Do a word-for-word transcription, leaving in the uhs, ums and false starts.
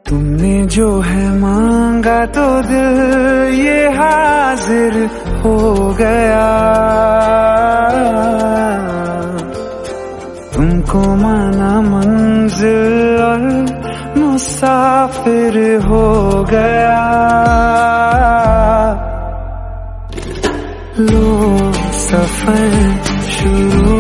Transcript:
तुमने जो है मांगा तो दिल ये हाजिर हो गया। तुमको माना मंजिल और मुसाफिर हो गया। लो सफर शुरू